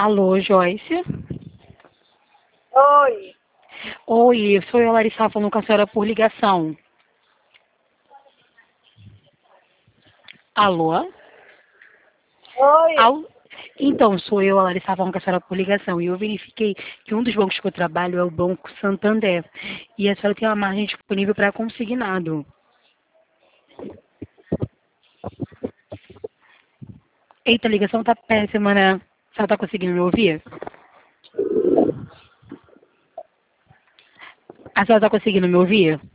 Alô, Joyce? Oi. Oi, sou eu, Larissa, falando com a senhora por ligação. Alô? Oi. Então, sou eu, a Larissa, falando com a senhora por ligação. E eu verifiquei que um dos bancos que eu trabalho é o Banco Santander. E a senhora tem uma margem disponível para consignado. Eita, a ligação tá péssima, né? A senhora tá conseguindo me ouvir? A senhora tá conseguindo me ouvir?